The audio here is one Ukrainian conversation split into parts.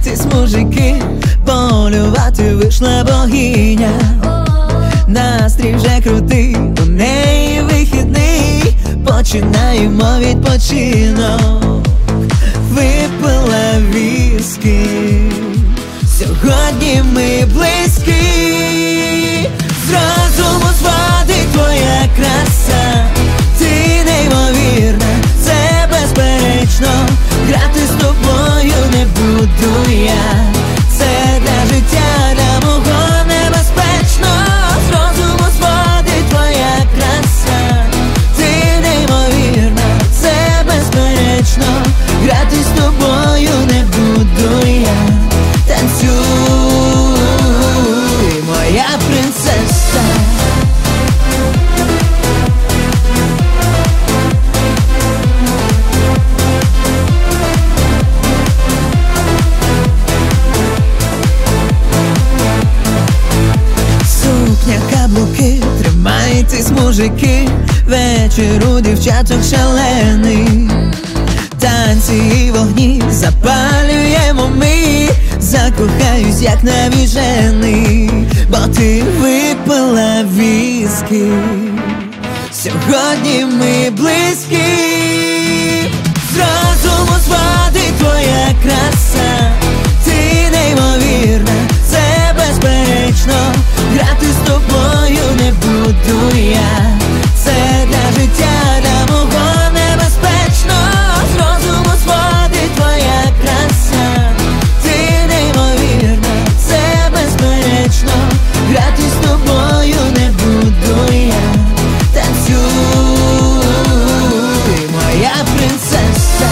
тримайтесь, мужики, полювати вийшла богиня. Настрій вже крутий, у неї вихідний, починаємо відпочинок. Випила віскі, сьогодні ми близькі. З розуму зводить твоя краса, ти неймовірна, це безперечно. Грати з тобою не буду я, це для життя, для мого небезпечно. З розуму зводить твоя краса, ти неймовірна, це безперечно. Грати з тобою не буду я, танцюй, моя принцеса. Сукня, каблуки, тримайтесь, мужики, вечір у дівчаток шалений. Танці і вогні запалюємо ми, закохаюсь, як навіжений, бо ти випила віскі, сьогодні ми близькі. З розуму зводить твоя краса, ти неймовірна, це безперечно. Грати з тобою не буду я, це для життя, для мого небезпечно. З розуму зводить твоя краса, ти неймовірна, це безперечно. Грати з тобою не буду я, танцюй, моя принцеса.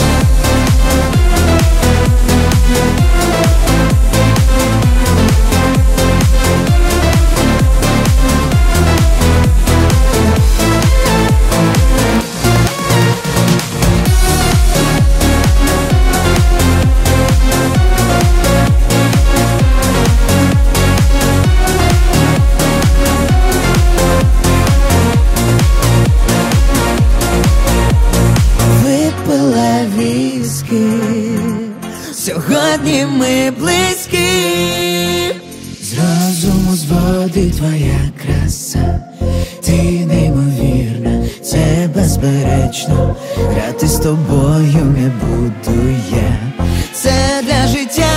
Випила віскі, сьогодні ми близькі. З розуму зводить твоя краса, ти неймовірна, це безперечно. Грати з тобою не буду я, це для життя,